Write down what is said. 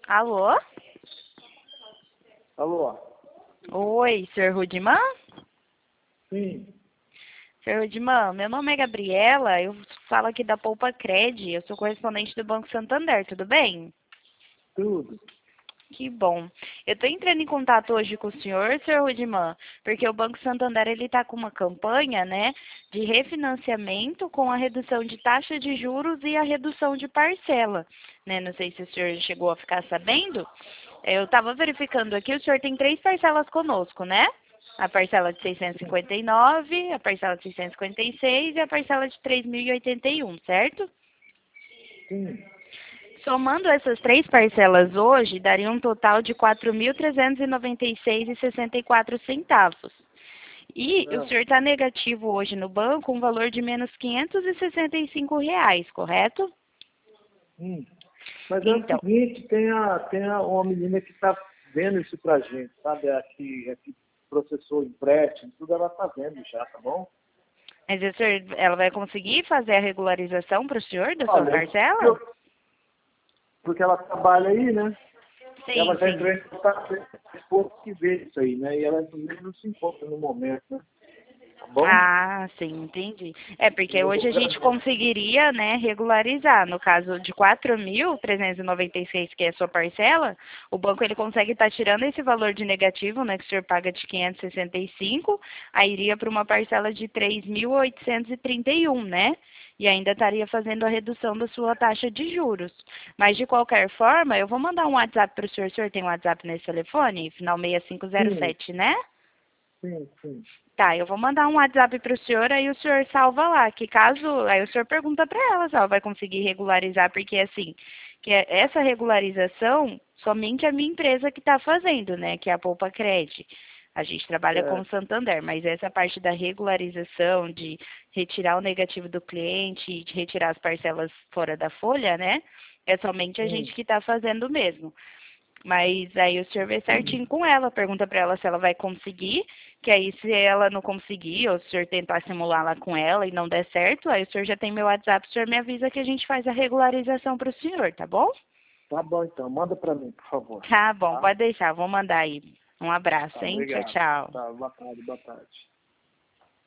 Alô? Alô? Oi, senhor Rudiman? Sim, Senhor Rudiman, meu nome é Gabriela, eu falo aqui da Poupa Cred, eu sou correspondente do Banco Santander, tudo bem? tudo. Que bom. Eu estou entrando em contato hoje com o senhor Rudiman, porque o Banco Santander ele está com uma campanha, né, de refinanciamento com a redução de taxa de juros e a redução de parcela, né? Não sei se o senhor chegou a ficar sabendo. Eu estava verificando aqui, o senhor tem 3 parcelas conosco, né? A parcela de 659, a parcela de 656 e a parcela de 3.081, certo? Sim. Somando essas 3 parcelas hoje, daria um total de 4.396,64 centavos. E o Ah, senhor está negativo hoje no banco um valor de menos R$ 565, correto? sim. Mas é o Então, seguinte, uma menina que está vendo isso pra gente, sabe? A que processou o empréstimo, tudo ela está vendo já, tá bom? mas o senhor, ela vai conseguir fazer a regularização para o senhor da sua Olha, parcela? porque ela trabalha aí, né? Ela Sim, já sim. entrou em contato com o esposo que vê isso aí, né? E ela inclusive não se encontra no momento, né? Tá bom? Ah, sim, entendi. É, porque Eu hoje vou a gente conseguiria, né, regularizar. No caso de 4.396, que é a sua parcela, o banco ele consegue estar tirando esse valor de negativo, né, que o senhor paga de 565, aí iria para uma parcela de 3.831, né? E ainda estaria fazendo a redução da sua taxa de juros. Mas, de qualquer forma, eu vou mandar um WhatsApp para o senhor. O senhor tem um WhatsApp nesse telefone? Final sim, 6507, né? sim. Tá, eu vou mandar um WhatsApp para o senhor, aí o senhor salva lá, que caso, aí o senhor pergunta para ela se ela vai conseguir regularizar, porque assim, essa regularização, somente a minha empresa que está fazendo, né, que é a Poupa Cred. A gente trabalha com o Certo. Santander, mas essa parte da regularização, de retirar o negativo do cliente, de retirar as parcelas fora da folha, né, é somente a Sim. gente que está fazendo mesmo. Mas aí o senhor vê certinho com ela, pergunta para ela se ela vai conseguir, que aí se ela não conseguir, ou se o senhor tentar simular lá com ela e não der certo, aí o senhor já tem meu WhatsApp, o senhor me avisa que a gente faz a regularização para o senhor, tá bom? Tá bom então, manda para mim, por favor. Tá bom, Tá? pode deixar, vou mandar aí. Um abraço, Tá, hein? Tchau, obrigado. tchau. Tá, boa tarde, boa tarde.